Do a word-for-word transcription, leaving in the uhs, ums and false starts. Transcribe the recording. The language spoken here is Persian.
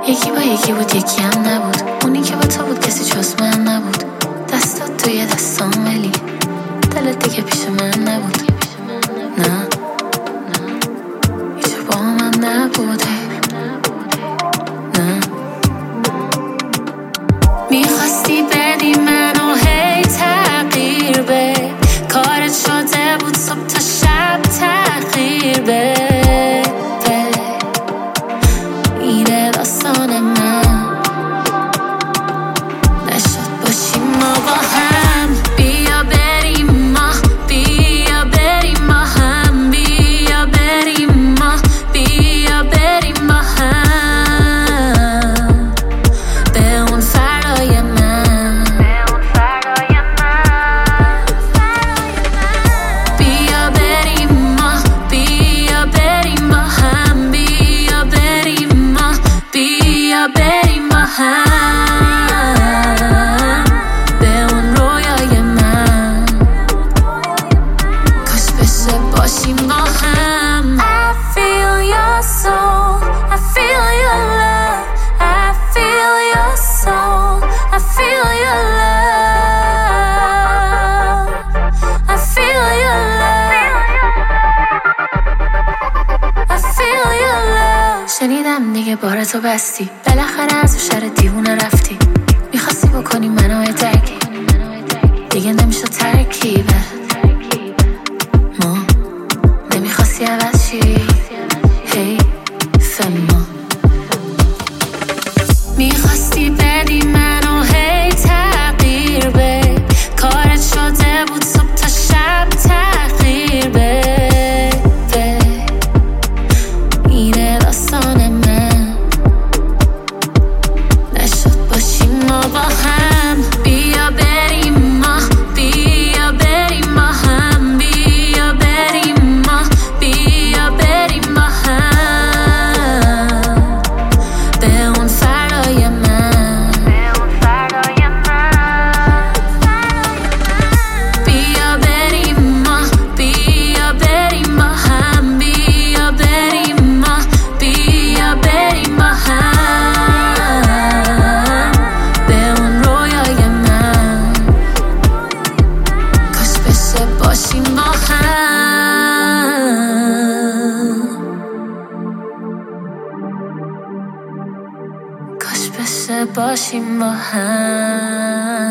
یکی با یکی بود یکی هم نبود، اونی که با تو بود کسی جز من نبود. دستات توی دستام ولی دلت دیگه پیش من نبود. نه هیچ با من نبوده. نه میخواستی بدی منو هی تغییر به کارت شده بود صبح تا شب تغییر به اینه داستان من. نشد باشیم ما با هم، بیا بریم ما، بیا بریم ما هم، بیا بریم ما، بیا بریم ما هم به اون فردای من. بیا بریم ما، بیا بریم ما هم، بیا بریم ما، بیا بریم ما هم به اون رویای من. کاش بشه باشیم با هم. I feel your soul, I feel your love, I feel your soul, I feel your love, I feel your love, I feel your love. شنیدم دیگه بار تو بستی، بالاخره از اون شهر دیوونه رفتی. میخواستی بکنی منو درکی، دیگه نمیشه ترکیبه. ما نمیخواستی عوض شی، هی فما میخواستی بدی منو هی تغییر به کارت شده بود صبح تا شب تغییر به اینه داستان من. نشد باشیم ما با هم، بیا بریم ما، بیا بریم ما هم، بیا بریم ما، بیا بریم ما هم به اون فردای من. بیا بریم ما، بیا بریم ما هم، بیا بریم ما، بیا بریم ما هم به اون رویای من. کاش بشه باشیم با هم، کاش بشه باشیم با هم.